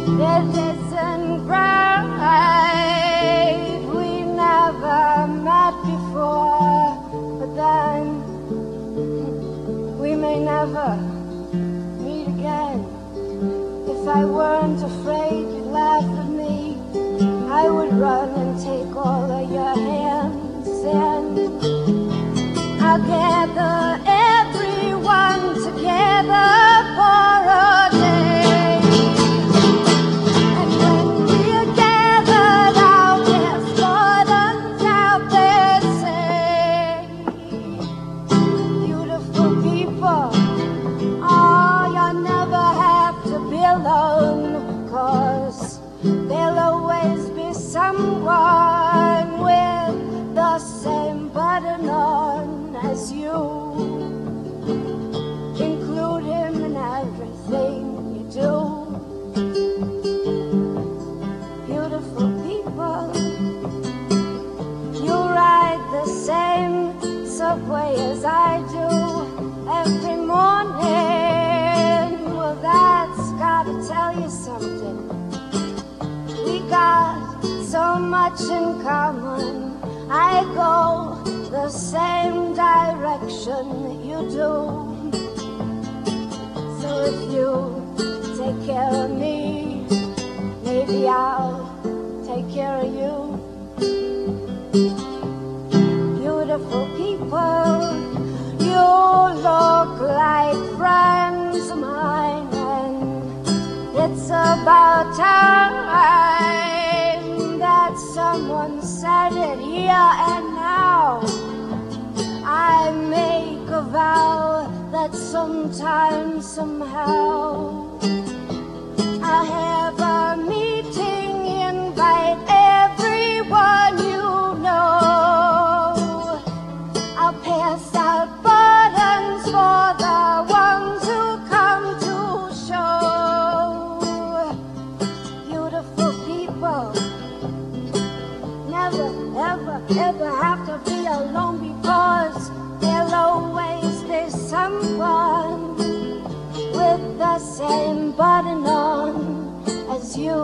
It isn't right. We never met before, but then we may never meet again. If I weren't afraid you'd laugh at me, I would run and take all of your hands, and I'll gather everyone together for a day. And when we're gathered, I'll cast buttons out there, say, beautiful people, oh, you'll never have to be alone, 'cause there'll always be someone with the same button on as you. Include him in everything you do. Beautiful people, you ride the same subway as I do every morning. Well, that's gotta tell you something. We got so much in common. I go the same direction that you do. So if you take care of me, maybe I'll take care of you. Beautiful people, you look like friends of mine, and it's about time that someone said it here and now. I make a vow that sometime, somehow, I'll have a meeting, invite everyone you know. I'll pass out buttons for the ones who come to show. Beautiful people, never, ever, ever have to be alone, because there'll always be someone with the same button on as you.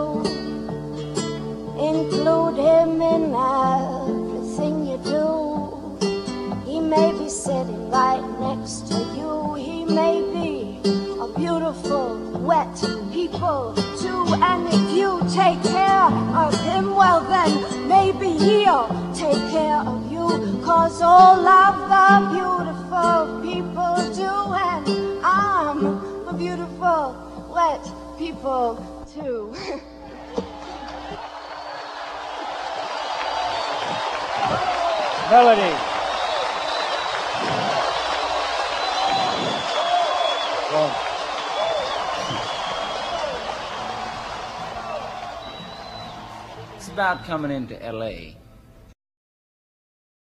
Include him in everything you do. He may be sitting right next to you. He may be a beautiful, wet people too. And if you take care of him, well then maybe he'll take care of you. 'Cause all of the beautiful people do, and I'm a beautiful, wet people too. Melody. Well, It's about coming into LA.